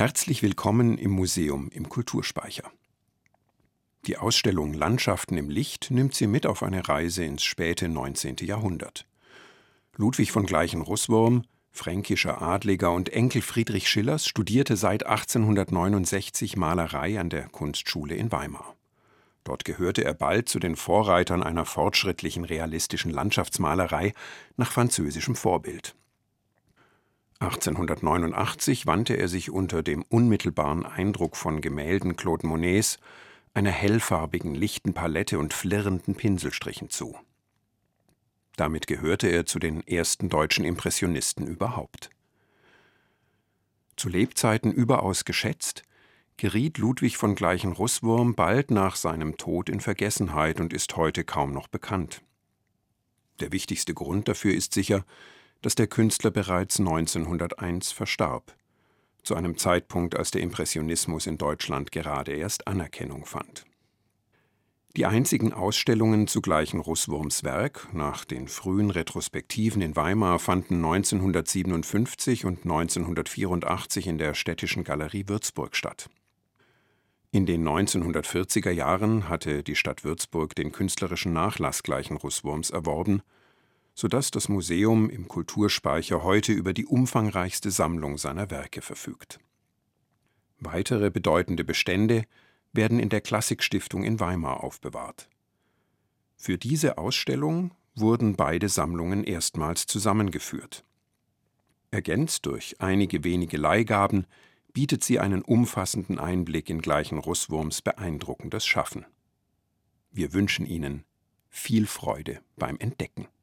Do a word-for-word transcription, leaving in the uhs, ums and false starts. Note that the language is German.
Herzlich willkommen im Museum im Kulturspeicher. Die Ausstellung Landschaften im Licht nimmt Sie mit auf eine Reise ins späte neunzehnte Jahrhundert. Ludwig von Gleichen-Russwurm, fränkischer Adliger und Enkel Friedrich Schillers, studierte seit achtzehnhundertneunundsechzig Malerei an der Kunstschule in Weimar. Dort gehörte er bald zu den Vorreitern einer fortschrittlichen realistischen Landschaftsmalerei nach französischem Vorbild. achtzehnhundertneunundachtzig wandte er sich unter dem unmittelbaren Eindruck von Gemälden Claude Monets einer hellfarbigen, lichten Palette und flirrenden Pinselstrichen zu. Damit gehörte er zu den ersten deutschen Impressionisten überhaupt. Zu Lebzeiten überaus geschätzt, geriet Ludwig von Gleichen-Russwurm bald nach seinem Tod in Vergessenheit und ist heute kaum noch bekannt. Der wichtigste Grund dafür ist sicher, dass der Künstler bereits neunzehnhunderteins verstarb, zu einem Zeitpunkt, als der Impressionismus in Deutschland gerade erst Anerkennung fand. Die einzigen Ausstellungen zu Gleichen-Russwurms Werk nach den frühen Retrospektiven in Weimar fanden neunzehnhundertsiebenundfünfzig und neunzehnhundertvierundachtzig in der Städtischen Galerie Würzburg statt. In den neunzehnhundertvierziger Jahren hatte die Stadt Würzburg den künstlerischen Nachlass Gleichen-Russwurms erworben, sodass das Museum im Kulturspeicher heute über die umfangreichste Sammlung seiner Werke verfügt. Weitere bedeutende Bestände werden in der Klassikstiftung in Weimar aufbewahrt. Für diese Ausstellung wurden beide Sammlungen erstmals zusammengeführt. Ergänzt durch einige wenige Leihgaben bietet sie einen umfassenden Einblick in Gleichen-Russwurms beeindruckendes Schaffen. Wir wünschen Ihnen viel Freude beim Entdecken.